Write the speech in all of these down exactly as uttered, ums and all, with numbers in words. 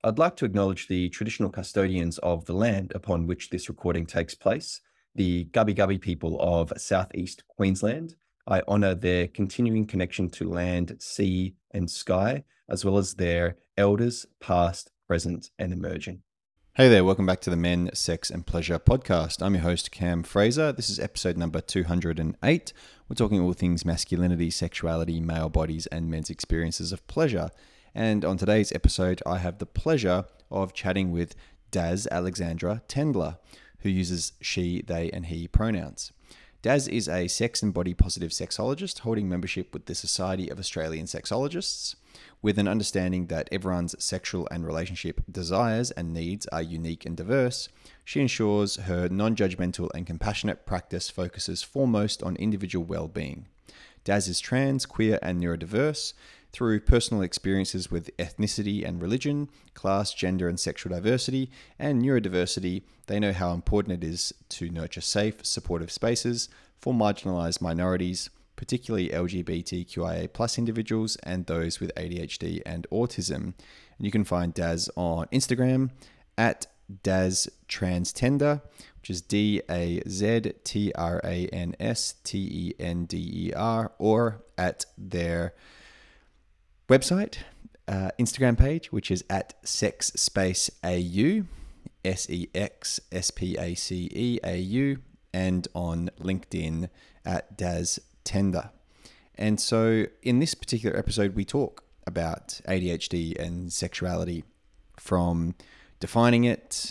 I'd like to acknowledge the traditional custodians of the land upon which this recording takes place, the Gubbi Gubbi people of southeast Queensland. I honour their continuing connection to land, sea, and sky, as well as their elders, past, present, and emerging. Hey there, welcome back to the Men, Sex and Pleasure podcast. I'm your host, Cam Fraser. This is episode number two hundred eight. We're talking all things masculinity, sexuality, male bodies, and men's experiences of pleasure. And on today's episode, I have the pleasure of chatting with Daz Alexandra Tendler, who uses she, they, and he pronouns. Daz is a sex and body positive sexologist holding membership with the Society of Australian Sexologists. With an understanding that everyone's sexual and relationship desires and needs are unique and diverse, she ensures her non-judgmental and compassionate practice focuses foremost on individual well-being. Daz is trans, queer, and neurodiverse. Through personal experiences with ethnicity and religion, class, gender, and sexual diversity, and neurodiversity, they know how important it is to nurture safe, supportive spaces for marginalized minorities, particularly L G B T Q I A plus individuals and those with A D H D and autism. And you can find Daz on Instagram at Daz Transtender, which is D A Z T R A N S T E N D E R, or at their website, uh, Instagram page, which is at Sex Space A U, S E X S P A C E A U, and on LinkedIn at Daz Tender. And so in this particular episode, we talk about A D H D and sexuality, from defining it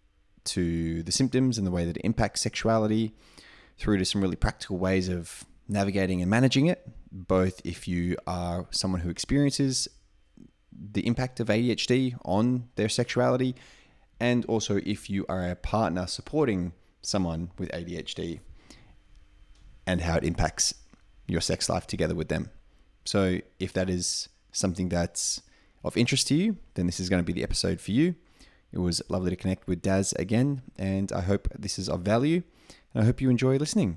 to the symptoms and the way that it impacts sexuality, through to some really practical ways of navigating and managing it, both if you are someone who experiences the impact of A D H D on their sexuality, and also if you are a partner supporting someone with A D H D and how it impacts your sex life together with them. So if that is something that's of interest to you, then this is going to be the episode for you. It was lovely to connect with Daz again, and I hope this is of value, and I hope you enjoy listening.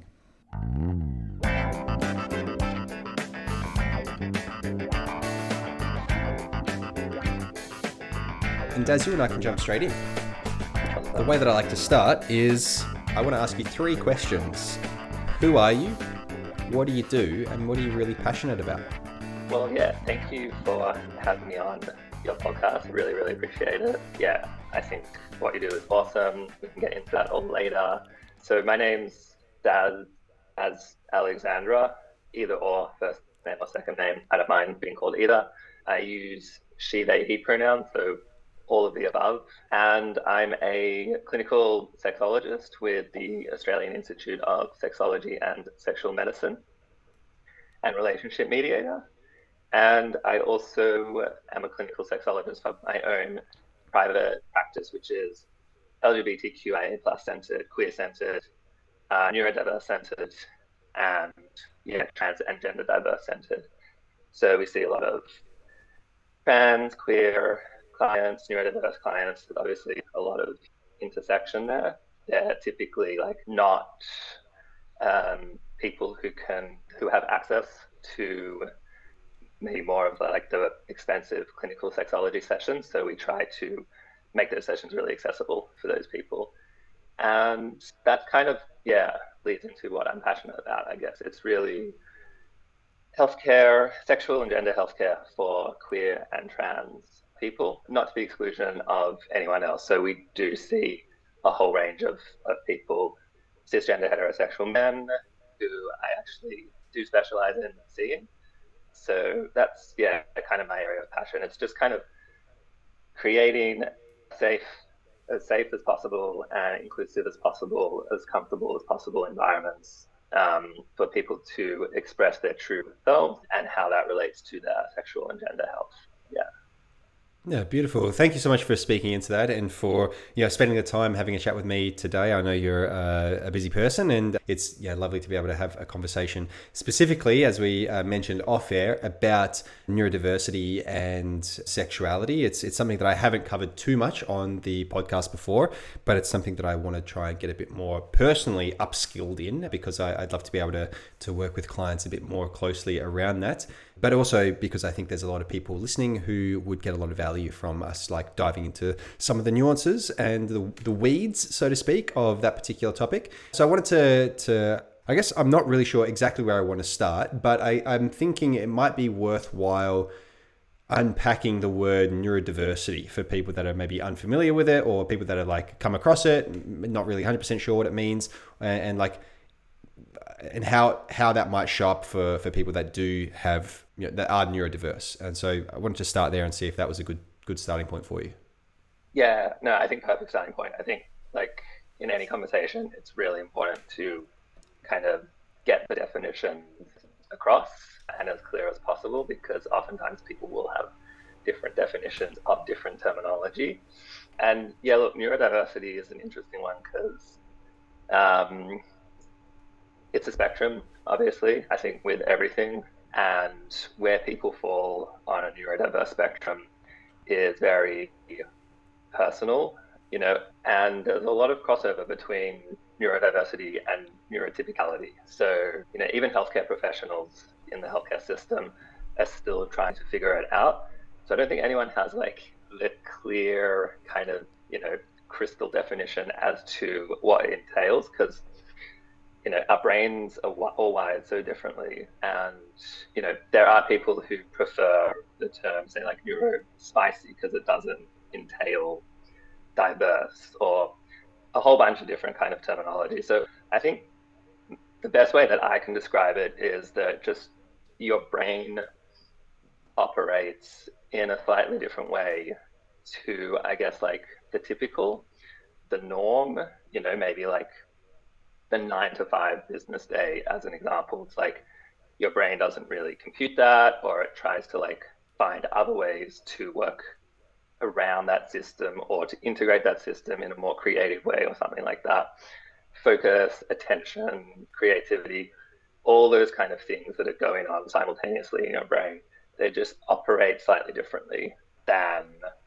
And Daz, you and I can jump straight in. The way that I like to start is I want to ask you three questions. Who are you? What do you do? And what are you really passionate about? Well, yeah, thank you for having me on your podcast. Really, really appreciate it. Yeah, I think what you do is awesome. We can get into that all later. So my name's Daz as Alexandra, either or, first name or second name. I don't mind being called either. I use she, they, he pronouns, so all of the above. And I'm a clinical sexologist with the Australian Institute of Sexology and Sexual Medicine and relationship mediator. And I also am a clinical sexologist for my own private practice, which is L G B T Q I A plus centered, queer centered, uh, neurodiverse centered, and yeah, trans and gender diverse centered. So we see a lot of trans, queer clients, neurodiverse clients. There's obviously a lot of intersection there. They're typically like not um, people who can who have access to maybe more of like the expensive clinical sexology sessions. So we try to make those sessions really accessible for those people. And that kind of, yeah, leads into what I'm passionate about, I guess. It's really healthcare, sexual and gender healthcare for queer and trans people, not to the exclusion of anyone else. So we do see a whole range of, of people, cisgender heterosexual men, who I actually do specialize in seeing. So that's, yeah, kind of my area of passion. It's just kind of creating safe, as safe as possible and inclusive as possible, as comfortable as possible environments um, for people to express their true selves and how that relates to their sexual and gender health. Yeah. Yeah, beautiful. Thank you so much for speaking into that and for you know spending the time having a chat with me today. I know you're uh, a busy person, and it's yeah lovely to be able to have a conversation specifically, as we uh, mentioned off air, about neurodiversity and sexuality. It's it's something that I haven't covered too much on the podcast before, but it's something that I want to try and get a bit more personally upskilled in, because I, I'd love to be able to to work with clients a bit more closely around that. but also because I think there's a lot of people listening who would get a lot of value from us like diving into some of the nuances and the, the weeds, so to speak, of that particular topic. So I wanted to, to I guess I'm not really sure exactly where I want to start, but I, I'm thinking it might be worthwhile unpacking the word neurodiversity for people that are maybe unfamiliar with it, or people that are like come across it, not really one hundred percent sure what it means, and, and like, and how how that might show up for, for people that do have, you know, that are neurodiverse. And so I wanted to start there and see if that was a good good starting point for you. Yeah, no, I think perfect starting point. I think like in any conversation, it's really important to kind of get the definitions across and as clear as possible, because oftentimes people will have different definitions of different terminology. And yeah, look, neurodiversity is an interesting one because um, it's a spectrum, obviously, I think with everything, and where people fall on a neurodiverse spectrum is very personal, you know, and there's a lot of crossover between neurodiversity and neurotypicality. So, you know, even healthcare professionals in the healthcare system are still trying to figure it out. So I don't think anyone has like the clear kind of, you know, crystal definition as to what it entails, because, you know, our brains are all wired so differently. And, you know, there are people who prefer the term, say, like neurospicy, because it doesn't entail diverse or a whole bunch of different kind of terminology. So I think the best way that I can describe it is that just your brain operates in a slightly different way to, I guess, like the typical, the norm, you know, maybe like the nine to five business day as an example. It's like your brain doesn't really compute that, or it tries to like find other ways to work around that system or to integrate that system in a more creative way or something like that. Focus, attention, creativity, all those kind of things that are going on simultaneously in your brain, they just operate slightly differently than,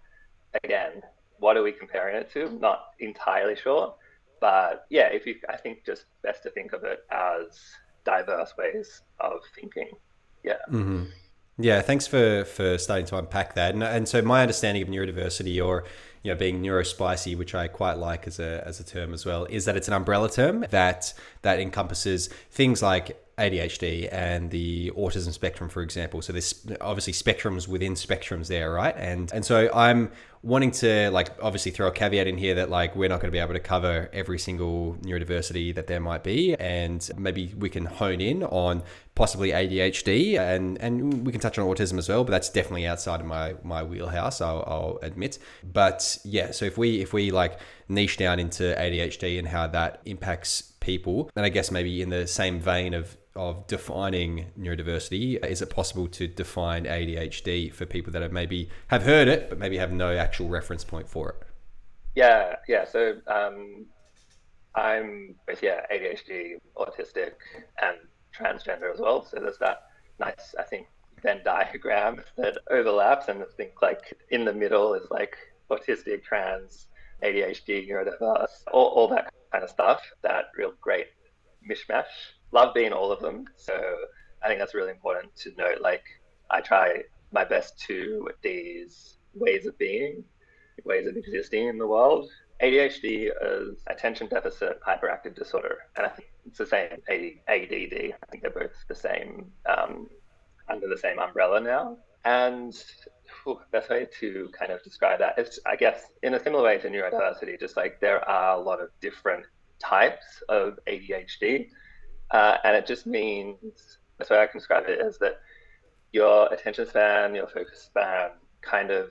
again, what are we comparing it to? Not entirely sure. But yeah, if you, I think just best to think of it as diverse ways of thinking. Yeah. Mm-hmm. Yeah, thanks for, for starting to unpack that. And, and so my understanding of neurodiversity, or, you know, being neurospicy, which I quite like as a as a term as well, is that it's an umbrella term that that encompasses things like A D H D and the autism spectrum, for example. So there's obviously spectrums within spectrums there, right? And and so I'm wanting to like obviously throw a caveat in here that like we're not going to be able to cover every single neurodiversity that there might be, and maybe we can hone in on possibly A D H D, and and we can touch on autism as well, but that's definitely outside of my my wheelhouse, I'll, I'll admit. But yeah, so if we if we like niche down into A D H D and how that impacts people, then I guess maybe in the same vein of of defining neurodiversity, is it possible to define A D H D for people that have maybe have heard it, but maybe have no actual reference point for it? Yeah, yeah. So um, I'm with, yeah, A D H D, autistic, and transgender as well. So there's that nice, I think, Venn diagram that overlaps, and I think like in the middle is like autistic, trans, A D H D, neurodiverse, all, all that kind of stuff, that real great mishmash. Love being all of them. So I think that's really important to note. Like, I try my best to these ways of being, ways of existing in the world. A D H D is attention deficit hyperactive disorder, and I think it's the same A D D. I think they're both the same, um, under the same umbrella now. And whew, best way to kind of describe that is, I guess, in a similar way to neurodiversity, just like there are a lot of different types of A D H D. Uh, and it just means, that's way I can describe it, is that your attention span, your focus span kind of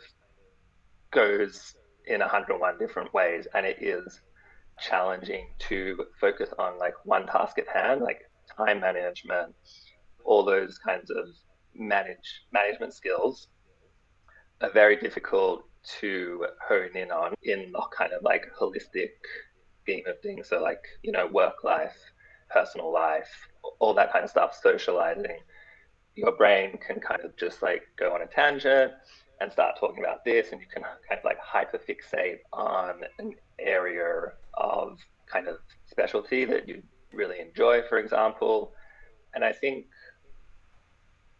goes in one hundred one different ways. And it is challenging to focus on like one task at hand, like time management, all those kinds of manage management skills are very difficult to hone in on in the kind of like holistic scheme of things. So like, you know, work life, personal life, all that kind of stuff, socializing. Your brain can kind of just like go on a tangent and start talking about this, and you can kind of like hyperfixate on an area of kind of specialty that you really enjoy, for example. And I think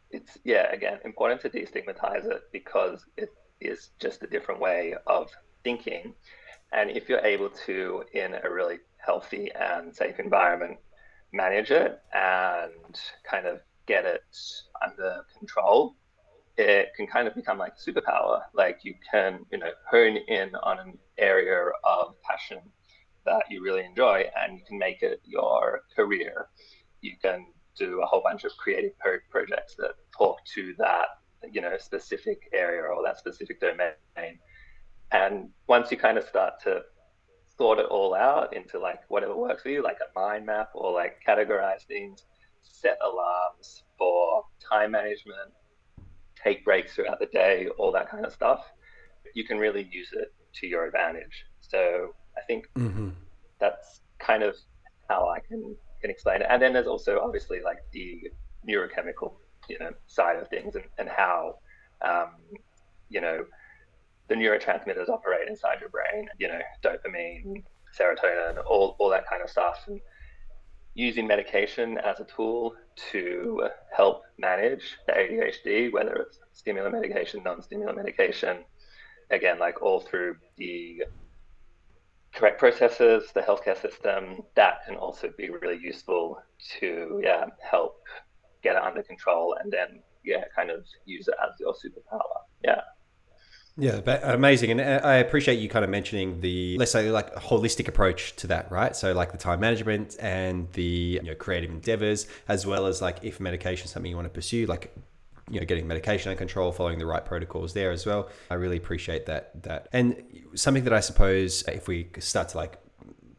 it's, yeah, again, important to destigmatize it because it is just a different way of thinking. And if you're able to, in a really healthy and safe environment, manage it and kind of get it under control, it can kind of become like a superpower. Like you can, you know, hone in on an area of passion that you really enjoy and you can make it your career. You can do a whole bunch of creative pro- projects that talk to that, you know, specific area or that specific domain. And once you kind of start to sort it all out into like whatever works for you, like a mind map or like categorize things, set alarms for time management, take breaks throughout the day, all that kind of stuff, you can really use it to your advantage. So I think Mm-hmm. that's kind of how I can can explain it. And then there's also obviously like the neurochemical, you know, side of things and, and how um, you know, the neurotransmitters operate inside your brain, you know, dopamine, serotonin, all, all that kind of stuff. And using medication as a tool to help manage the A D H D, whether it's stimulant medication, non-stimulant medication, again, like all through the correct processes, the healthcare system, that can also be really useful to, yeah, help get it under control and then, yeah, kind of use it as your superpower. Yeah. Yeah, but amazing. And I appreciate you kind of mentioning the, let's say, like a holistic approach to that, right? So like the time management and the, you know, creative endeavors, as well as like if medication is something you want to pursue, like, you know, getting medication under control, following the right protocols there as well. I really appreciate that. That and something that I suppose if we start to like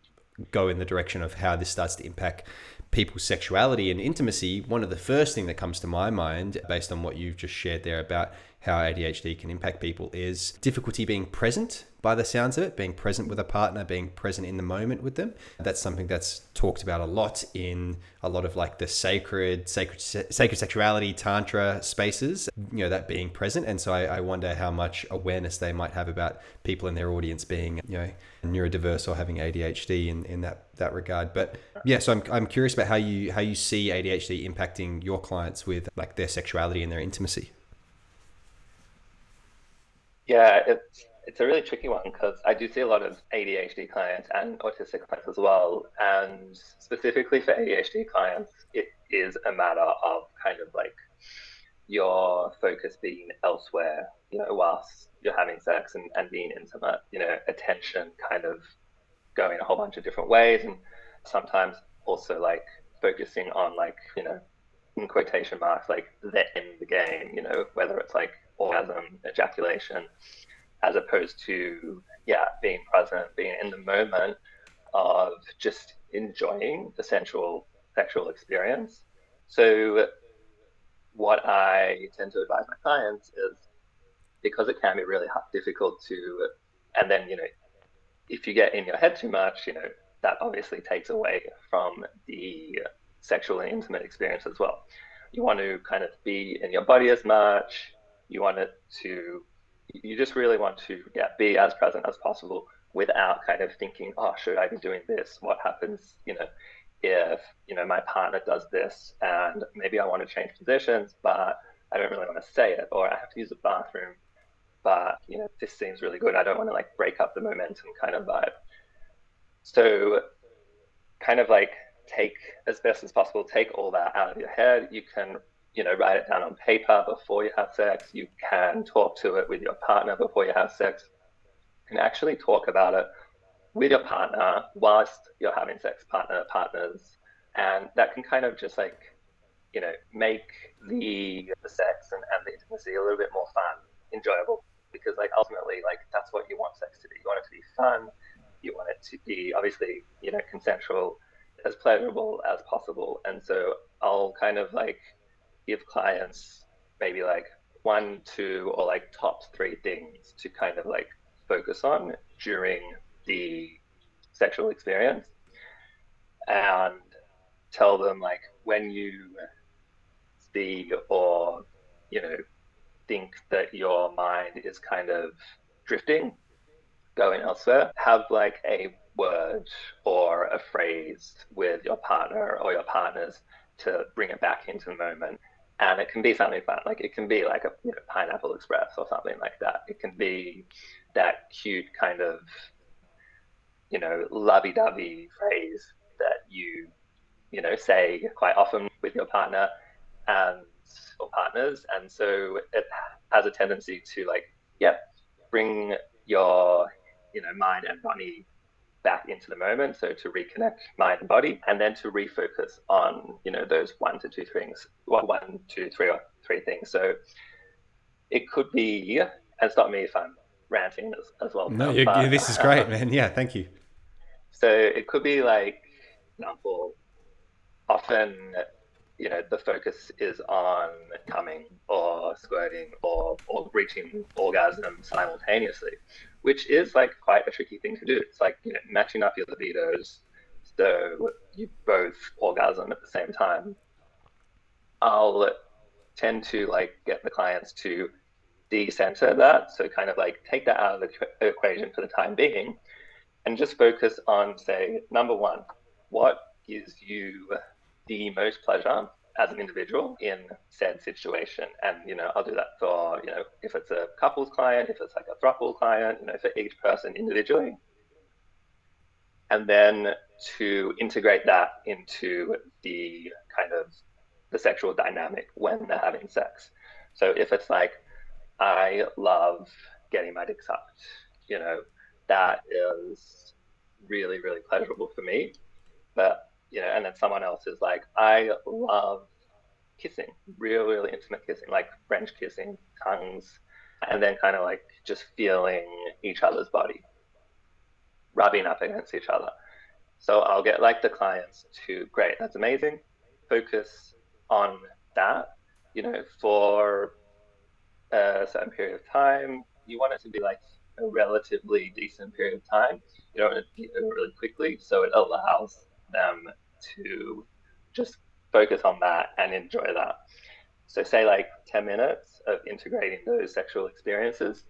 go in the direction of how this starts to impact people's sexuality and intimacy, one of the first thing that comes to my mind based on what you've just shared there about how A D H D can impact people is difficulty being present, by the sounds of it, being present with a partner, being present in the moment with them. That's something that's talked about a lot in a lot of like the sacred, sacred, sacred sexuality, tantra spaces, you know, that being present. And so I, I wonder how much awareness they might have about people in their audience being, you know, neurodiverse or having A D H D in, in that, that regard. But yeah, so I'm, I'm curious about how you, how you see A D H D impacting your clients with like their sexuality and their intimacy. Yeah, it's it's a really tricky one because I do see a lot of A D H D clients and autistic clients as well. And specifically for A D H D clients, it is a matter of kind of like your focus being elsewhere, you know, whilst you're having sex and, and being intimate, you know, attention kind of going a whole bunch of different ways. And sometimes also like focusing on like, you know, in quotation marks, like the end game, you know, whether it's like orgasm, ejaculation, as opposed to, yeah, being present, being in the moment of just enjoying the sensual sexual experience. So what I tend to advise my clients is because it can be really hard, difficult to, and then, you know, if you get in your head too much, you know, that obviously takes away from the sexual and intimate experience as well. You want to kind of be in your body as much. You want it to, you just really want to, yeah, be as present as possible without kind of thinking, oh, should I be doing this? What happens, you know, if, you know, my partner does this and maybe I want to change positions, but I don't really want to say it, or I have to use the bathroom, but, you know, this seems really good. I don't want to like break up the momentum kind of vibe. So kind of like take as best as possible, take all that out of your head. You can, you know, write it down on paper before you have sex. You can talk to it with your partner before you have sex. You can actually talk about it with your partner whilst you're having sex, partner, partners. And that can kind of just like, you know, make the, the sex and, and the intimacy a little bit more fun, enjoyable, because like ultimately, like that's what you want sex to be. You want it to be fun. You want it to be obviously, you know, consensual, as pleasurable as possible. And so I'll kind of like give clients maybe like one, two, or like top three things to kind of like focus on during the sexual experience, and tell them like when you see or, you know, think that your mind is kind of drifting, going elsewhere, have like a word or a phrase with your partner or your partners to bring it back into the moment. And it can be something fun. Like it can be like a you know, Pineapple Express or something like that. It can be that cute kind of, you know, lovey-dovey phrase that you, you know, say quite often with your partner and or partners. And so it has a tendency to like, yeah, bring your, you know, mind and body back into the moment. So to reconnect mind and body, and then to refocus on, you know, those one to two things, well, one, two, three or three things. So it could be, and stop me if I'm ranting as, as well. No, you, but, this is great, man. Yeah, thank you. So it could be like, for example, often, you know, the focus is on coming or squirting or, or reaching orgasm simultaneously, which is like quite a tricky thing to do. It's like, you know, matching up your libidos so you both orgasm at the same time. I'll tend to like get the clients to decenter that. So kind of like take that out of the equation for the time being and just focus on, say, number one, what gives you the most pleasure as an individual in said situation. And, you know, I'll do that for, you know, if it's a couples client, if it's like a throuple client, you know, for each person individually. And then to integrate that into the kind of the sexual dynamic when they're having sex. So if it's like, I love getting my dick sucked, you know, that is really, really pleasurable for me. But, you know, and then someone else is like, I love kissing, real, really intimate kissing, like French kissing, tongues, and then kind of like just feeling each other's body, rubbing up against each other. So I'll get like the clients to, great, that's amazing. Focus on that, you know, for a certain period of time. You want it to be like a relatively decent period of time. You don't want it to be really quickly, so it allows them to just focus on that and enjoy that. So say like ten minutes of integrating those sexual experiences,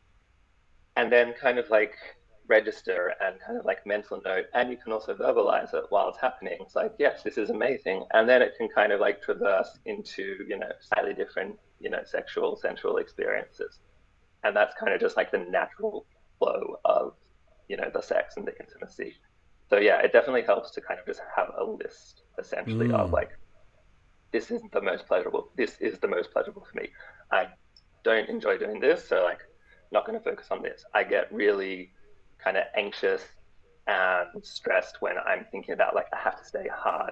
and then kind of like register and kind of like mental note, and you can also verbalize it while it's happening. It's like, yes, this is amazing. And then it can kind of like traverse into, you know, slightly different, you know, sexual, sensual experiences. And that's kind of just like the natural flow of, you know, the sex and the intimacy. So yeah, it definitely helps to kind of just have a list essentially mm. of like, this isn't the most pleasurable, this is the most pleasurable for me. I don't enjoy doing this, so like, not going to focus on this. I get really kind of anxious and stressed when I'm thinking about like, I have to stay hard,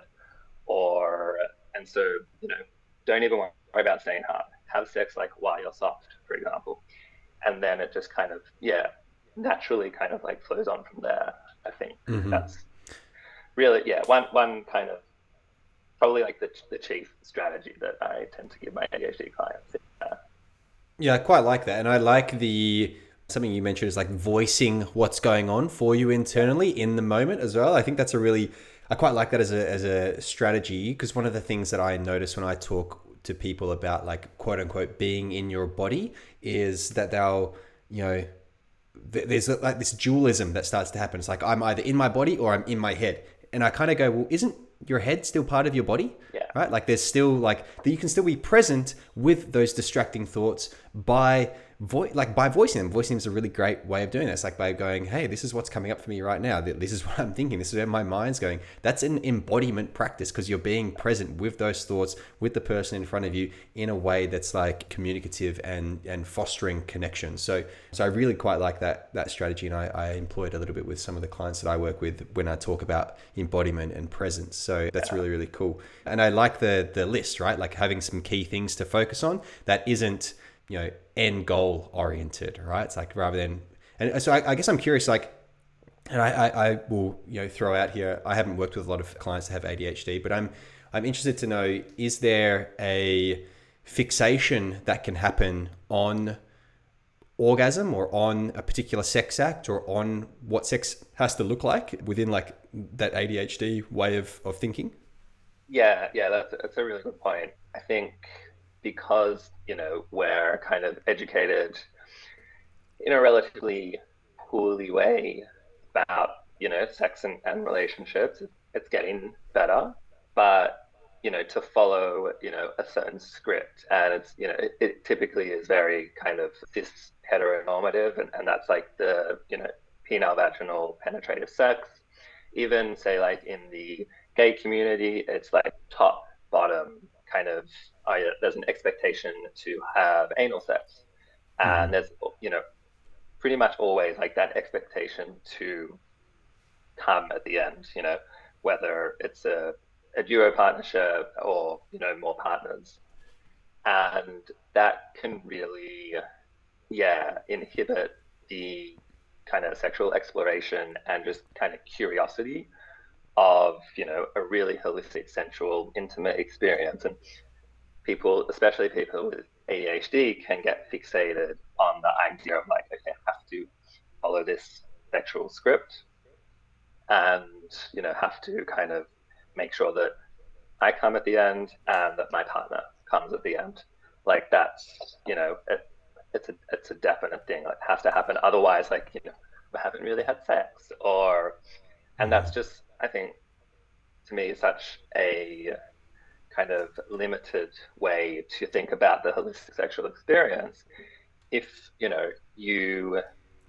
or, and so, you know, don't even worry about staying hard. Have sex like while you're soft, for example. And then it just kind of, yeah, naturally kind of like flows on from there. I think mm-hmm. that's really, yeah, one, one kind of, probably like the, the chief strategy that I tend to give my A D H D clients. Yeah. yeah, I quite like that. And I like the, something you mentioned is like voicing what's going on for you internally in the moment as well. I think that's a really, I quite like that as a, as a strategy, because one of the things that I notice when I talk to people about like quote unquote being in your body is that they'll, you know, th- there's like this dualism that starts to happen. It's like, I'm either in my body or I'm in my head. And I kind of go, well, isn't your head still part of your body? Yeah. Right? Like there's still like, that you can still be present with those distracting thoughts by Vo- like by voicing them. Voicing them is a really great way of doing this. Like by going, hey, this is what's coming up for me right now. This is what I'm thinking. This is where my mind's going. That's an embodiment practice, because you're being present with those thoughts, with the person in front of you in a way that's like communicative and and fostering connection. So so I really quite like that that strategy, and I, I employ it a little bit with some of the clients that I work with when I talk about embodiment and presence. So that's really, really cool. And I like the the list, right? Like having some key things to focus on that isn't, you know, end goal oriented, right? It's like rather than, and so I, I guess I'm curious, like, and I, I, I will, you know, throw out here, I haven't worked with a lot of clients that have A D H D, but I'm, I'm interested to know, is there a fixation that can happen on orgasm or on a particular sex act or on what sex has to look like within like that A D H D way of, of thinking? Yeah, yeah, that's, that's a really good point. I think because, you know, we're kind of educated in a relatively poorly way about, you know, sex and, and relationships, it's getting better. But, you know, to follow, you know, a certain script. And it's, you know, it, it typically is very kind of cis heteronormative. And, and that's like the, you know, penile vaginal penetrative sex. Even say like in the gay community, it's like top, bottom kind of, uh, there's an expectation to have anal sex. And mm-hmm. there's, you know, pretty much always like that expectation to come at the end, you know, whether it's a, a duo partnership or, you know, more partners. And that can really, yeah, inhibit the kind of sexual exploration and just kind of curiosity of, you know, a really holistic, sensual, intimate experience. And people, especially people with A D H D, can get fixated on the idea of like, okay, I have to follow this sexual script and, you know, have to kind of make sure that I come at the end and that my partner comes at the end. Like that's, you know, it, it's a it's a definite thing. Like, it has to happen. Otherwise, like, you know, we haven't really had sex. Or, and that's just, I think, to me, such a kind of limited way to think about the holistic sexual experience. If, you know, you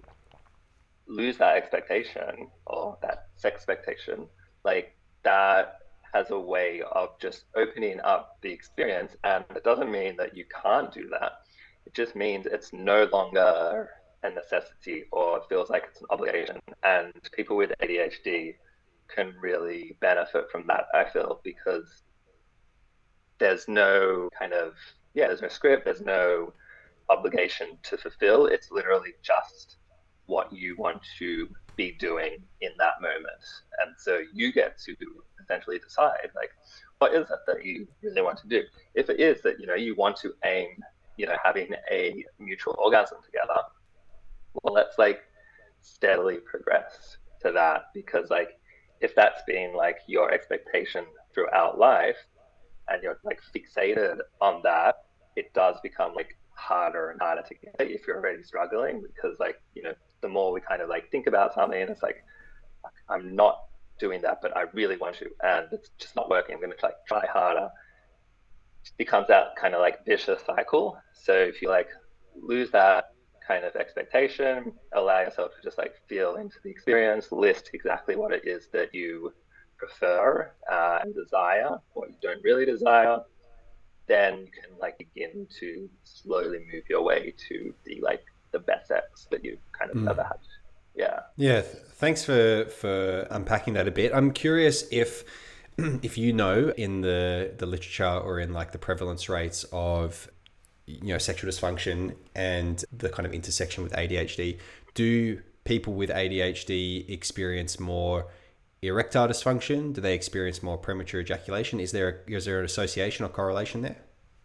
lose that expectation or that sex expectation, like that has a way of just opening up the experience. And it doesn't mean that you can't do that. It just means it's no longer a necessity or it feels like it's an obligation. And people with A D H D can really benefit from that, I feel, because there's no kind of, yeah, there's no script, there's no obligation to fulfill. It's literally just what you want to be doing in that moment. And so you get to essentially decide, like, what is it that you really want to do? If it is that, you know, you want to aim, you know, having a mutual orgasm together, well, let's like steadily progress to that, because like, if that's been like your expectation throughout life and you're like fixated on that, it does become like harder and harder to get if you're already struggling, because like, you know, the more we kind of like think about something and it's like, I'm not doing that, but I really want to, and it's just not working, I'm going to like try harder. It becomes that kind of like vicious cycle. So if you like lose that kind of expectation, allow yourself to just like feel into the experience, list exactly what it is that you prefer uh, and desire, what you don't really desire, then you can like begin to slowly move your way to the like the best sex that you've kind of mm. ever had. Yeah. Yeah. Thanks for, for unpacking that a bit. I'm curious if, if you know in the, the literature or in like the prevalence rates of, you know, sexual dysfunction and the kind of intersection with A D H D, do people with A D H D experience more erectile dysfunction? Do they experience more premature ejaculation? Is there a, is there an association or correlation there?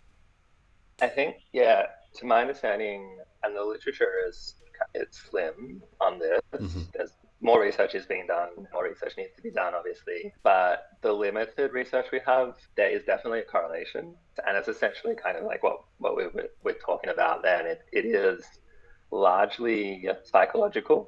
I think, yeah, to my understanding, and the literature is it's slim on this. Mm-hmm. There's more research is being done, more research needs to be done, obviously. But the limited research we have, there is definitely a correlation. And it's essentially kind of like what, what we we're, we're talking about then. It, it is largely psychological.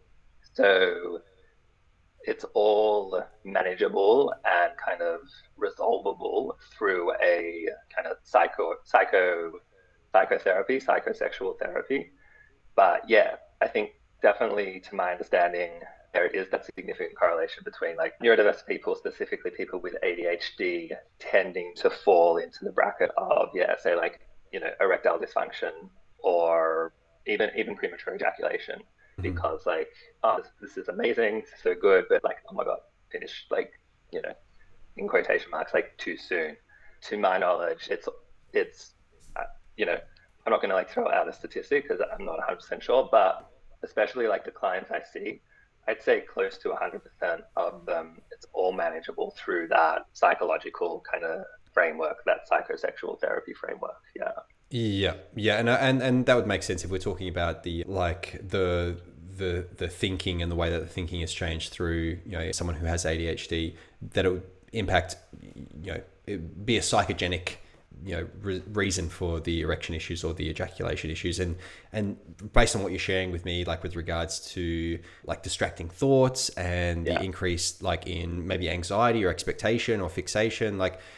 So it's all manageable and kind of resolvable through a kind of psycho, psycho, psychotherapy, psychosexual therapy. But yeah, I think definitely, to my understanding, there is that significant correlation between like neurodiverse people, specifically people with A D H D, tending to fall into the bracket of, yeah, say like, you know, erectile dysfunction or even even premature ejaculation, mm-hmm. because like, oh, this, this is amazing, this is so good, but like, oh my God, finished like, you know, in quotation marks, like too soon. To my knowledge, it's, it's, uh, you know, I'm not going to like throw out a statistic because I'm not one hundred percent sure, but especially like the clients I see, I'd say close to one hundred percent of them, it's all manageable through that psychological kind of framework, that psychosexual therapy framework. Yeah. Yeah. Yeah. And, and, and that would make sense if we're talking about the, like the, the, the thinking and the way that the thinking has changed through, you know, someone who has A D H D, that it would impact, you know, it'd be a psychogenic, you know, re- reason for the erection issues or the ejaculation issues. And, and based on what you're sharing with me, like with regards to like distracting thoughts and yeah. the increase like in maybe anxiety or expectation or fixation, like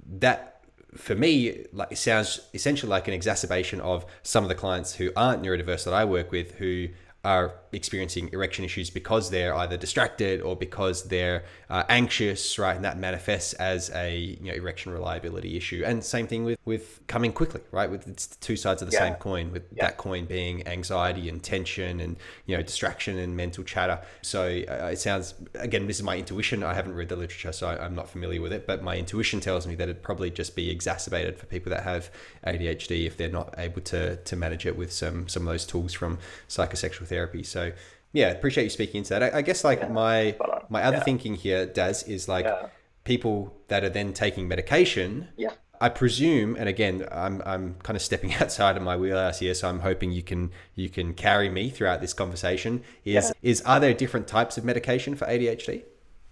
that for me, like, it sounds essentially like an exacerbation of some of the clients who aren't neurodiverse that I work with, who are experiencing erection issues because they're either distracted or because they're uh, anxious, right? And that manifests as a, you know, erection reliability issue. And same thing with, with coming quickly, right? With it's two sides of the Yeah. same coin, with Yeah. that coin being anxiety and tension and, you know, distraction and mental chatter. So uh, it sounds, again, this is my intuition. I haven't read the literature, so I, I'm not familiar with it, but my intuition tells me that it'd probably just be exacerbated for people that have A D H D if they're not able to, to manage it with some, some of those tools from psychosexual therapy. So yeah, appreciate you speaking into that. I, I guess like Yeah, my spot on. my other Yeah. thinking here, Daz, is like Yeah. people that are then taking medication. Yeah. I presume, and again, I'm I'm kind of stepping outside of my wheelhouse here, so I'm hoping you can you can carry me throughout this conversation. Is Yeah. is are there different types of medication for A D H D?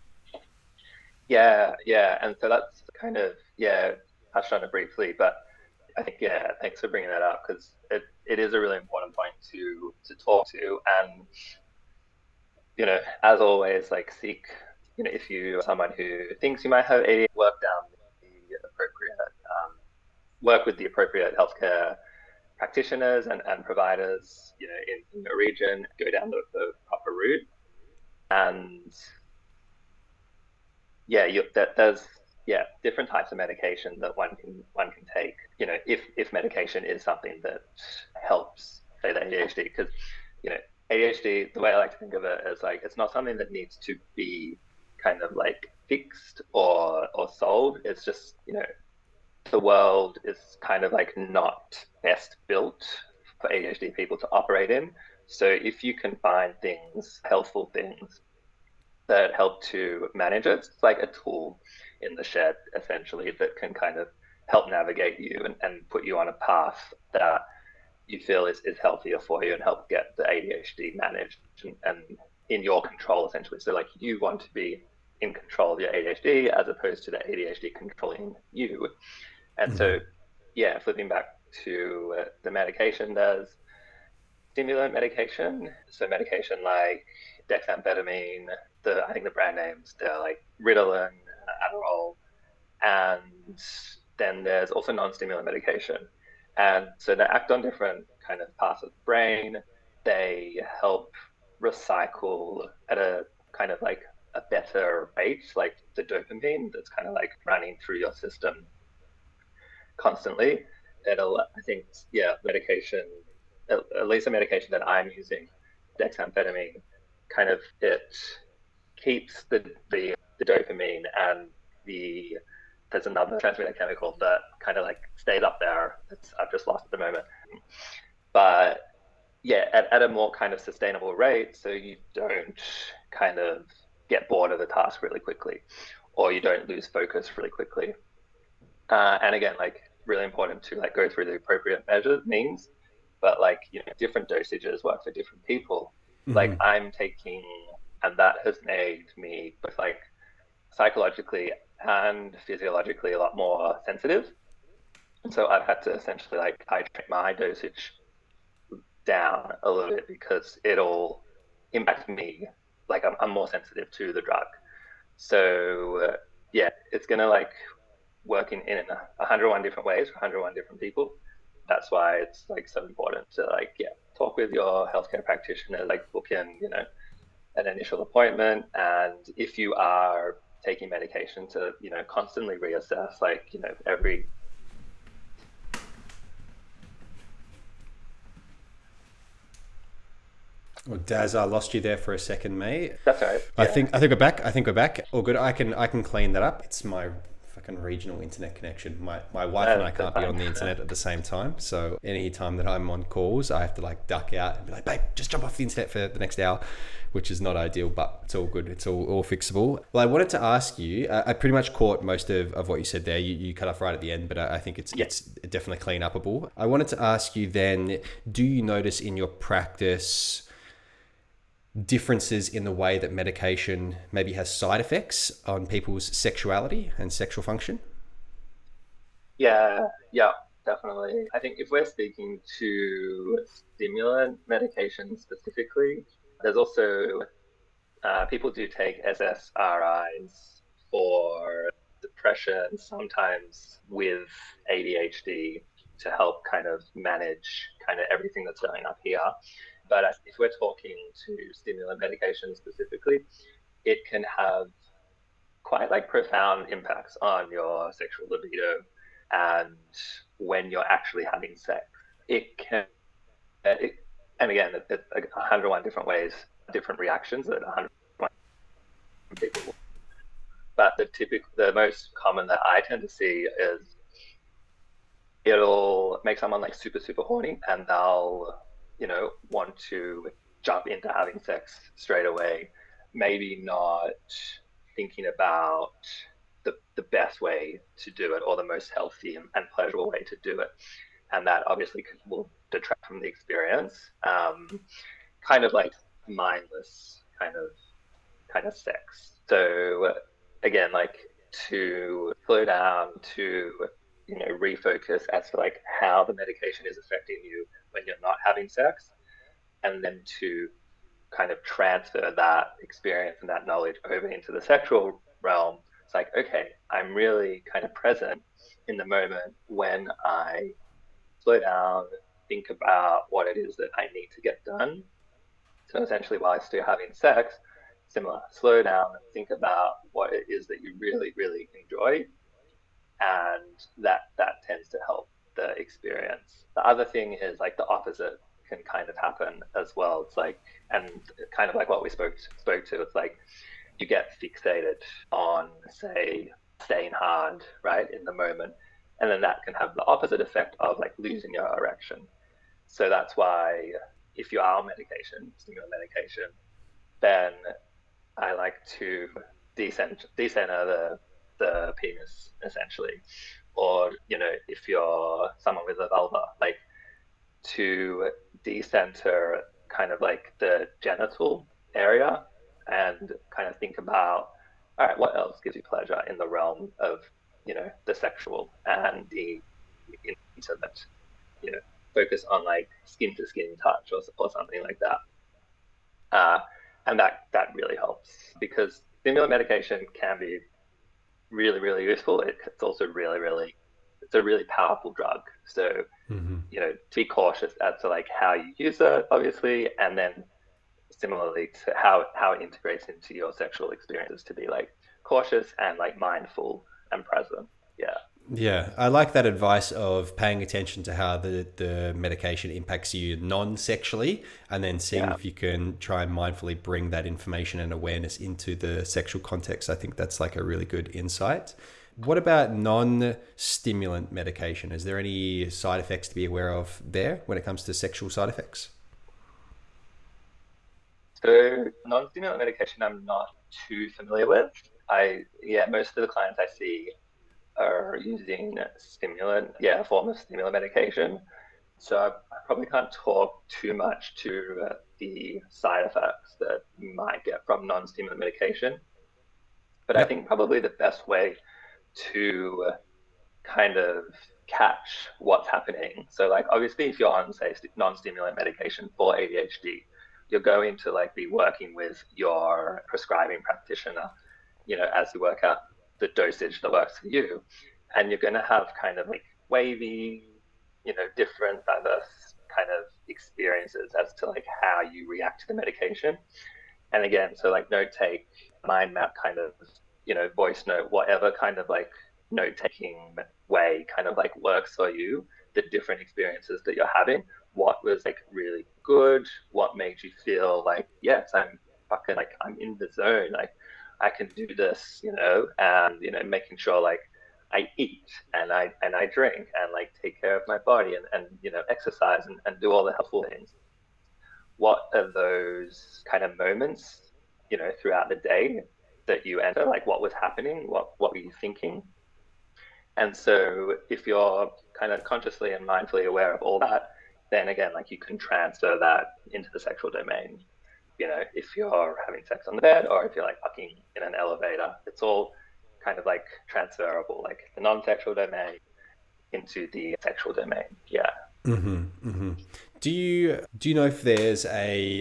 Yeah, yeah, and so that's kind of, yeah, touched on it briefly, but I think, yeah, thanks for bringing that up, because it, it is a really important point to to talk to. And, you know, as always, like, seek, you know, if you are someone who thinks you might have A D H D, work down the appropriate, um, work with the appropriate healthcare practitioners and, and providers, you know, in, in your region, go down the, the proper route. And yeah, you, that there's yeah different types of medication that one can one can take. You know, if if medication is something that helps, say, the A D H D, because you know A D H D, the way I like to think of it is like it's not something that needs to be kind of like fixed or or solved. It's just, you know, the world is kind of like not best built for A D H D people to operate in. So if you can find things, helpful things that help to manage it, it's like a tool in the shed essentially that can kind of help navigate you and, and put you on a path that you feel is, is healthier for you and help get the A D H D managed and, and in your control essentially. So like you want to be in control of your A D H D as opposed to the A D H D controlling you. And mm-hmm. so, yeah, flipping back to uh, the medication, there's stimulant medication. So medication like dexamphetamine, the I think the brand names, they're like Ritalin, Adderall, and then there's also non-stimulant medication. And so they act on different kind of parts of the brain. They help recycle at a kind of like a better rate, like the dopamine that's kind of like running through your system constantly. It'll, I think, yeah, medication, at, at least the medication that I'm using, dexamphetamine, kind of it keeps the, the, the dopamine and the, there's another transmitter chemical that kind of like stays up there. It's, I've just lost at the moment. But yeah, at, at a more kind of sustainable rate, so you don't kind of get bored of the task really quickly, or you don't lose focus really quickly. Uh, and again, like really important to like go through the appropriate measures means, but like, you know, different dosages work for different people. Mm-hmm. Like I'm taking, and that has made me both like psychologically and physiologically a lot more sensitive. And so I've had to essentially like titrate my dosage down a little bit because it'll impact me. Like I'm, I'm more sensitive to the drug. So uh, yeah, it's gonna like work in, in one hundred one different ways for one hundred one different people. That's why it's like so important to like, yeah, talk with your healthcare practitioner, like book in, you know, an initial appointment. And if you are taking medication, to, you know, constantly reassess, like, you know, every Well, Daz, I lost you there for a second, mate. That's all right. I yeah. think I think we're back. I think we're back. All good. I can I can clean that up. It's my fucking regional internet connection. My my wife Yeah, and I can't be fine. on the internet at the same time. So any time that I'm on calls, I have to like duck out and be like, babe, just jump off the internet for the next hour, which is not ideal, but it's all good. It's all, all fixable. Well, I wanted to ask you, uh, I pretty much caught most of, of what you said there. You, you cut off right at the end, but I, I think it's Yeah. it's definitely clean upable. I wanted to ask you then, do you notice in your practice differences in the way that medication maybe has side effects on people's sexuality and sexual function? Yeah, yeah, definitely. I think if we're speaking to stimulant medication specifically, there's also, uh, people do take S S R Is for depression, sometimes with A D H D, to help kind of manage kind of everything that's going up here. But if we're talking to stimulant medication specifically, it can have quite like profound impacts on your sexual libido. And when you're actually having sex, it can, it, and again, it's one hundred one different ways, different reactions that one hundred one people. But the typical, the most common that I tend to see is it'll make someone like super, super horny, and they'll, you know, want to jump into having sex straight away, maybe not thinking about the, the best way to do it or the most healthy and, and pleasurable way to do it. And that obviously will detract from the experience. Um, kind of like mindless kind of kind of sex. So again, like to slow down, to, you know, refocus as to like how the medication is affecting you when you're not having sex, and then to kind of transfer that experience and that knowledge over into the sexual realm. It's like, okay, I'm really kind of present in the moment when I slow down, think about what it is that I need to get done. So essentially, while I'm still having sex, similar, slow down and think about what it is that you really, really enjoy. And that that tends to help the experience. The other thing is like the opposite can kind of happen as well. It's like, and kind of like what we spoke spoke to, it's like you get fixated on, say, staying hard, right, in the moment. And then that can have the opposite effect of like losing your erection. So that's why if you are on medication, stimulant medication, then I like to decent, decenter the the penis essentially. Or, you know, if you're someone with a vulva, like to decenter kind of like the genital area and kind of think about, all right, what else gives you pleasure in the realm of, you know, the sexual and the intimate, you know, focus on like skin to skin touch or, or something like that. Uh, and that, that really helps, because stimulant medication can be really, really useful. It, it's also really, really, it's a really powerful drug. So, mm-hmm. you know, to be cautious as to like how you use it, obviously, and then similarly to how, how it integrates into your sexual experiences, to be like cautious and like mindful and present. Yeah. Yeah, I like that advice of paying attention to how the, the medication impacts you non-sexually, and then seeing yeah. if you can try and mindfully bring that information and awareness into the sexual context. I think that's like a really good insight. What about non-stimulant medication? Is there any side effects to be aware of there when it comes to sexual side effects? So non-stimulant medication I'm not too familiar with. I, yeah, most of the clients I see are using stimulant, yeah, a form of stimulant medication. So I, I probably can't talk too much to uh, the side effects that you might get from non-stimulant medication. But yep. I think probably the best way to kind of catch what's happening. So like, obviously, if you're on, say, non-stimulant medication for A D H D, you're going to like be working with your prescribing practitioner, you know, as you work out the dosage that works for you. And you're going to have kind of like wavy, you know, different diverse kind of experiences as to like how you react to the medication. And again, so like note take, mind map kind of, you know, voice note, whatever kind of like note taking way kind of like works for you, the different experiences that you're having, what was like really good, what made you feel like, yes, I'm fucking like, I'm in the zone, like I can do this, you know, and, you know, making sure like I eat and I, and I drink and like take care of my body and, and, you know, exercise and, and do all the helpful things. What are those kind of moments, you know, throughout the day that you enter? Like what was happening? What, what were you thinking? And so if you're kind of consciously and mindfully aware of all that, then again, like you can transfer that into the sexual domain. You know, if you're having sex on the bed or if you're like fucking in an elevator, it's all kind of like transferable, like the non-sexual domain into the sexual domain. Yeah. Mm-hmm, mm-hmm. Do you do you know if there's a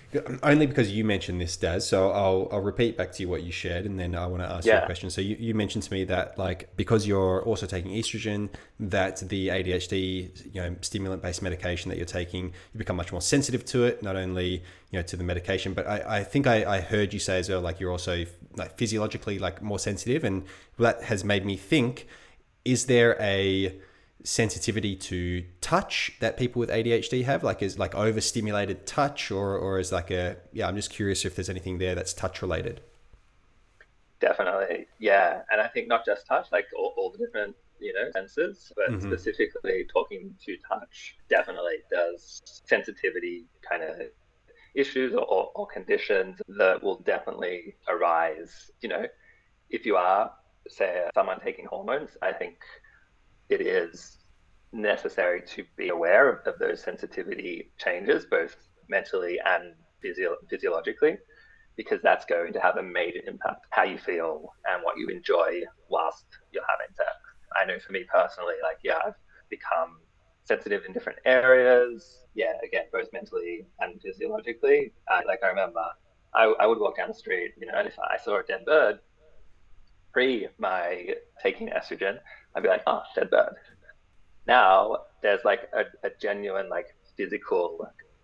only because you mentioned this, Daz. So I'll I'll repeat back to you what you shared, and then I want to ask you Yeah. a question. So you, you mentioned to me that like because you're also taking estrogen, that the A D H D, you know, stimulant based medication that you're taking, you become much more sensitive to it. Not only, you know, to the medication, but I, I think I, I heard you say as well, like you're also like physiologically like more sensitive, and that has made me think: is there a sensitivity to touch that people with A D H D have? Like, is like overstimulated touch, or or is like a yeah? I'm just curious if there's anything there that's touch related. Definitely, yeah. And I think not just touch, like all, all the different, you know, senses, but Mhm. specifically talking to touch definitely does sensitivity kind of issues or, or, or conditions that will definitely arise. You know, if you are, say, someone taking hormones, I think it is necessary to be aware of, of those sensitivity changes, both mentally and physio- physiologically, because that's going to have a major impact how you feel and what you enjoy whilst you're having sex. I know for me personally, like, yeah, I've become sensitive in different areas. Yeah, again, both mentally and physiologically. Uh, like, I remember I, I would walk down the street, you know, and if I saw a dead bird pre my taking estrogen, I'd be like, oh, dead bird. Now there's like a, a genuine, like, physical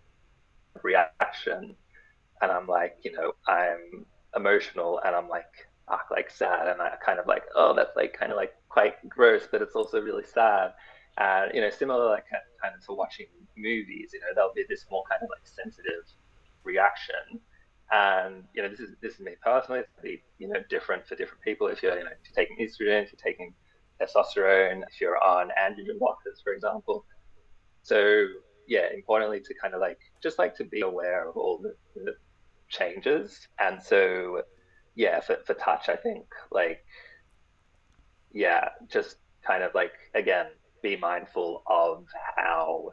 reaction, and I'm like, you know, I'm emotional, and I'm like, ah, like sad, and I kind of like, oh, that's like kind of like quite gross, but it's also really sad. And you know, similar like kind of to watching movies, you know, there'll be this more kind of like sensitive reaction. And you know, this is this is me personally. It's be, you know, different for different people. If you're, you know, if you're taking estrogen, if you're taking testosterone, if you're on androgen blockers, for example. So yeah, importantly to kind of like just like to be aware of all the, the changes. And so yeah, for, for touch, I think like yeah, just kind of like again, be mindful of how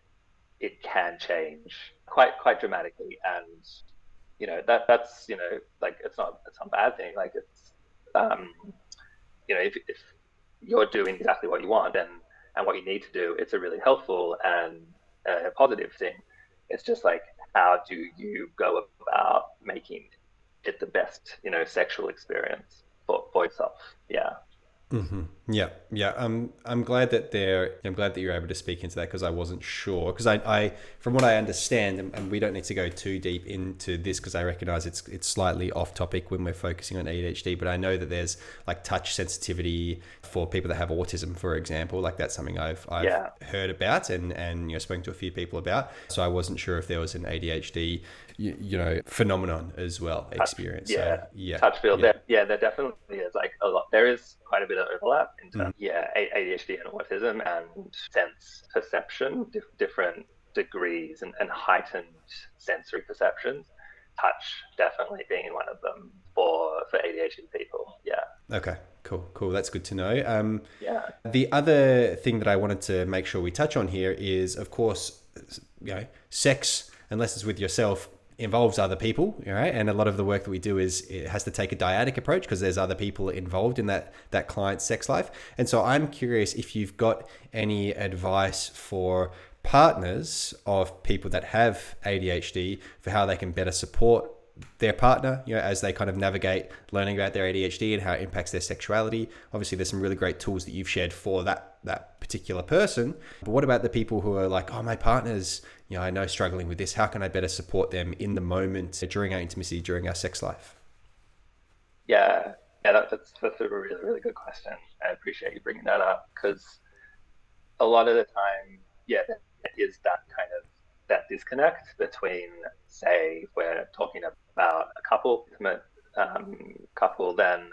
it can change quite quite dramatically. And you know, that that's, you know, like it's not it's not a bad thing. Like it's um you know, if, if you're doing exactly what you want and and what you need to do, it's a really helpful and a positive thing. It's just like, how do you go about making it the best, you know, sexual experience for, for yourself? Yeah. Mm-hmm. Yeah, yeah. I'm I'm glad that they're. I'm glad that you're able to speak into that, because I wasn't sure. Because I, I, from what I understand, and, and we don't need to go too deep into this because I recognize it's it's slightly off topic when we're focusing on A D H D. But I know that there's like touch sensitivity for people that have autism, for example. Like that's something I've I've Yeah. heard about and and you know spoken to a few people about. So I wasn't sure if there was an A D H D you, you know phenomenon as well experience. Yeah. So, yeah. Touch field. Yeah. There, yeah, there definitely is like a lot. There is quite a bit of overlap in terms, Mm. yeah, A D H D and autism and sense perception, dif- different degrees and, and heightened sensory perceptions. Touch definitely being one of them for for A D H D people. Yeah. Okay, cool, cool. That's good to know. Um, Yeah. the other thing that I wanted to make sure we touch on here is, of course, you know, sex, unless it's with yourself, involves other people, all right? And a lot of the work that we do is it has to take a dyadic approach because there's other people involved in that that client's sex life. And so I'm curious if you've got any advice for partners of people that have A D H D for how they can better support their partner, you know, as they kind of navigate learning about their A D H D and how it impacts their sexuality. Obviously, there's some really great tools that you've shared for that that particular person. But what about the people who are like, oh, my partner's, you know, I know struggling with this. How can I better support them in the moment during our intimacy, during our sex life? Yeah. Yeah, that, that's that's a really, really good question. I appreciate you bringing that up because a lot of the time, yeah, there is that kind of that disconnect between, say, if we're talking about a couple, intimate um, couple, then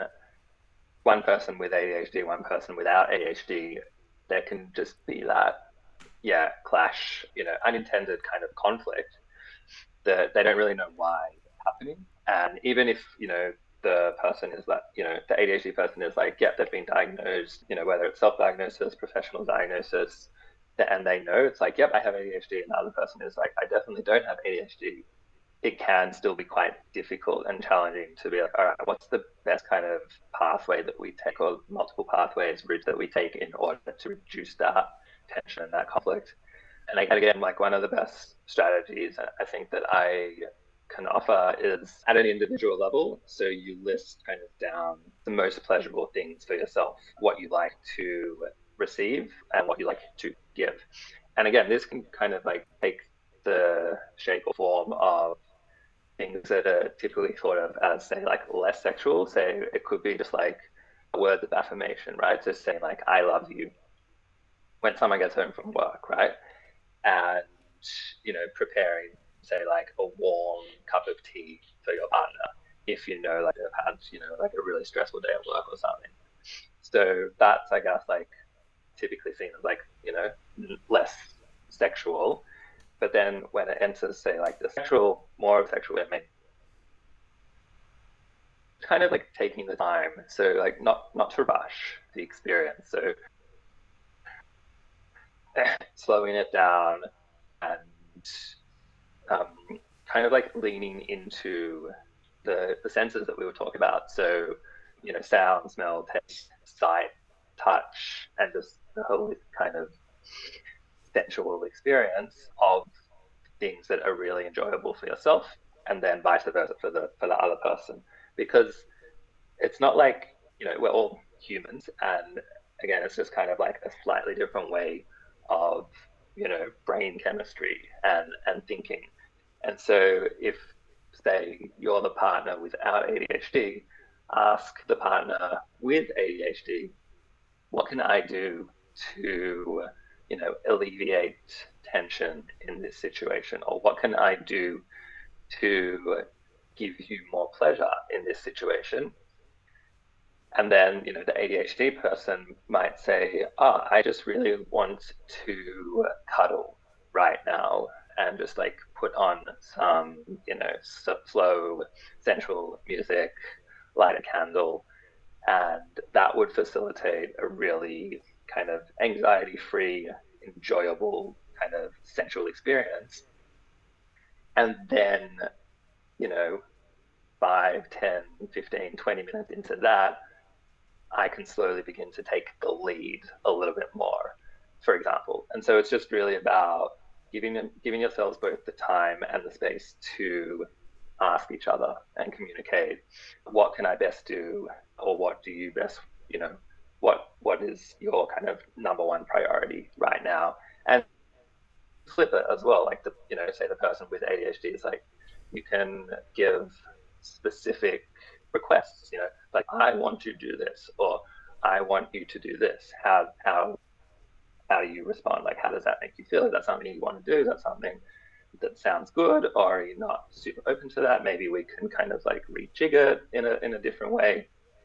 one person with A D H D, one person without A D H D, there can just be that, yeah, clash, you know, unintended kind of conflict that they don't really know why it's happening. And even if, you know, the person is like, you know, the A D H D person is like, yeah, they've been diagnosed, you know, whether it's self-diagnosis, professional diagnosis, and they know it's like, yep, I have A D H D, and the other person is like, I definitely don't have A D H D. It can still be quite difficult and challenging to be like, all right, what's the best kind of pathway that we take, or multiple pathways, routes that we take in order to reduce that tension and that conflict? And again, like one of the best strategies I think that I can offer is at an individual level. So you list kind of down the most pleasurable things for yourself, what you like to receive and what you like to give. And again, this can kind of like take the shape or form of things that are typically thought of as, say, like less sexual. Say it could be just like words of affirmation, right? Just saying like, I love you when someone gets home from work, right? And, you know, preparing, say, like a warm cup of tea for your partner if you know, like, they've had, you know, like a really stressful day at work or something. So that's, I guess, like typically seen as like, you know, less sexual. But then when it enters, say, like the sexual, more of sexual, it may kind of like taking the time. So like not not to rush the experience. So slowing it down and um, kind of like leaning into the the senses that we were talking about. So, you know, sound, smell, taste, sight, touch, and just the whole kind of sensual experience of things that are really enjoyable for yourself, and then vice versa for the for the other person. Because it's not like, you know, we're all humans, and again, it's just kind of like a slightly different way of, you know, brain chemistry and and thinking. And so if, say, you're the partner without A D H D, ask the partner with A D H D, what can I do to, you know, alleviate tension in this situation? Or what can I do to give you more pleasure in this situation? And then, you know, the A D H D person might say, oh, I just really want to cuddle right now and just like put on some, you know, slow, sensual music, light a candle. And that would facilitate a really kind of anxiety-free, enjoyable kind of sensual experience. And then, you know, five, ten, fifteen, twenty minutes into that, I can slowly begin to take the lead a little bit more, for example. And so it's just really about giving them, giving yourselves both the time and the space to ask each other and communicate, what can I best do, or what do you best, you know, what what is your kind of number one priority right now? And flip it as well, like the, you know, say the person with A D H D is like, you can give specific requests, you know, like, I want to do this, or I want you to do this. How how how do you respond? Like, how does that make you feel? Is that something you want to do? Is that something that sounds good, or are you not super open to that? Maybe we can kind of like rejig it in a in a different way,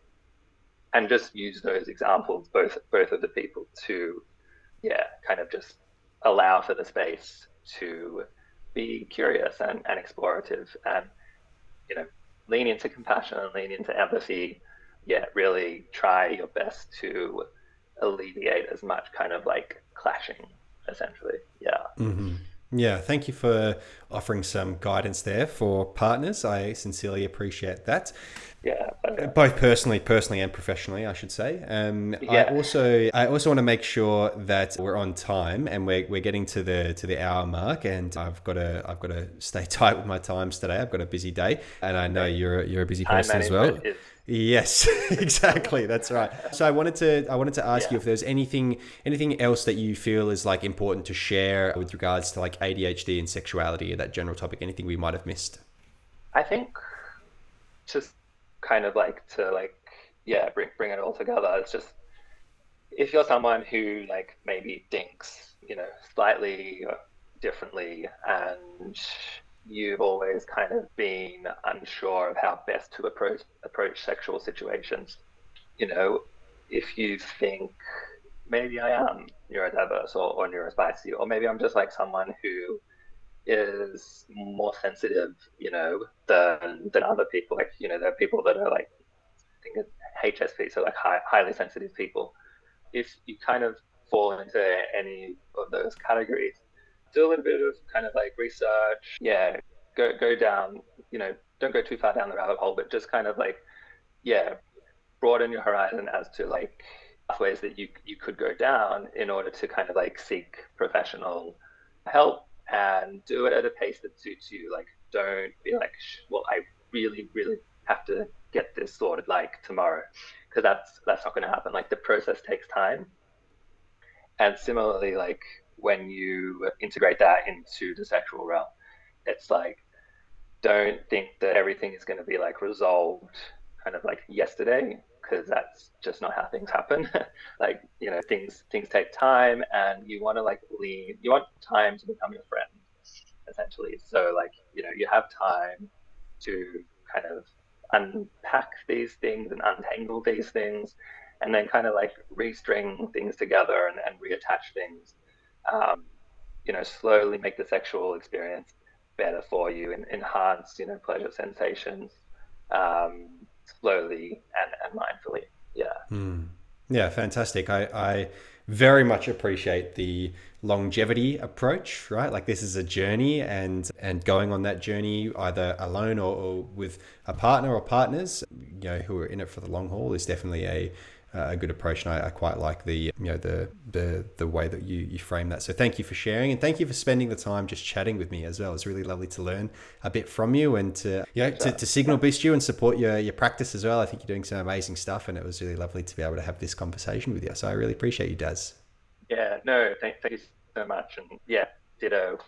and just use those examples, both both of the people, to, yeah, kind of just allow for the space to be curious and, and explorative, and, you know, lean into compassion and lean into empathy. Yeah, really try your best to alleviate as much kind of like clashing, essentially. Yeah. Mm-hmm. Yeah, thank you for offering some guidance there for partners. I sincerely appreciate that. Yeah, okay. Both personally, personally and professionally, I should say. Um, Yeah. I also, I also want to make sure that we're on time and we're we're getting to the to the hour mark. And I've got to I've got to stay tight with my times today. I've got a busy day, and I know you're you're a busy Time person as well. management is- Yes, exactly. That's right. So I wanted to I wanted to ask Yeah. you if there's anything anything else that you feel is like important to share with regards to like A D H D and sexuality, or that general topic. Anything we might have missed? I think just kind of like to like, yeah, bring bring it all together. It's just, if you're someone who like maybe thinks, you know, slightly differently, and you've always kind of been unsure of how best to approach approach sexual situations, you know, if you think maybe I am neurodiverse or, or neurospicy, or maybe I'm just like someone who is more sensitive, you know, than than other people. Like, you know, there are people that are like, I think it's H S P, so like high, highly sensitive people. If you kind of fall into any of those categories, do a little bit of kind of like research. Yeah, go go down, you know, don't go too far down the rabbit hole, but just kind of like, yeah, broaden your horizon as to like ways that you you could go down in order to kind of like seek professional help, and do it at a pace that suits you. Like, don't be like, well, I really, really have to get this sorted like tomorrow, because that's that's not going to happen. Like the process takes time. And similarly, like when you integrate that into the sexual realm, it's like, don't think that everything is going to be like resolved kind of like yesterday, because that's just not how things happen. Like, you know, things things take time, and you want to like lean, you want time to become your friend, essentially. So like, you know, you have time to kind of unpack these things and untangle these things, and then kind of like restring things together and, and reattach things. Um, you know, slowly make the sexual experience better for you and enhance, you know, pleasure sensations, um, slowly and, and mindfully. Yeah. Mm. Yeah, fantastic. I, I very much appreciate the longevity approach, right? Like this is a journey, and and going on that journey either alone or, or with a partner or partners, you know, who are in it for the long haul is definitely a a good approach. And I, I quite like the, you know, the the the way that you you frame that. So thank you for sharing, and thank you for spending the time just chatting with me as well. It's really lovely to learn a bit from you, and to, you know, to, to signal boost you and support your your practice as well. I think you're doing some amazing stuff, and it was really lovely to be able to have this conversation with you. So I really appreciate you, Daz. Yeah, no, thank, thank you so much. And yeah, ditto.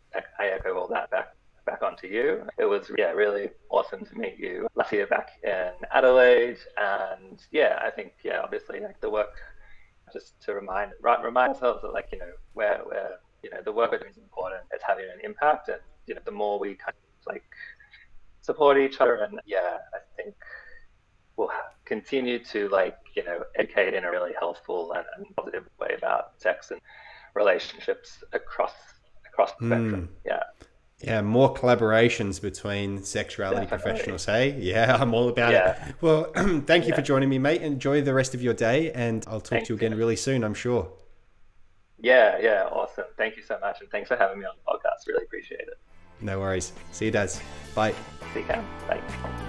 I echo all that back back onto you. It was, yeah, really awesome to meet you. Lucky you're back in Adelaide. And yeah, I think, yeah, obviously like the work, just to remind, right, remind ourselves that like, you know, where, where, you know, the work we're doing is important. It's having an impact. And, you know, the more we kind of like support each other, and yeah, I think we'll continue to like, you know, educate in a really helpful and, and positive way about sex and relationships across, across the spectrum. Mm. Yeah. Yeah, more collaborations between sexuality Definitely. professionals, hey? Yeah, I'm all about Yeah. it. Well, thank you Yeah. for joining me, mate. Enjoy the rest of your day, and I'll talk Thanks, to you again man. really soon, I'm sure. Yeah, yeah, awesome. Thank you so much. And thanks for having me on the podcast. Really appreciate it. No worries. See you, Daz. Bye. See you, Cam. Bye.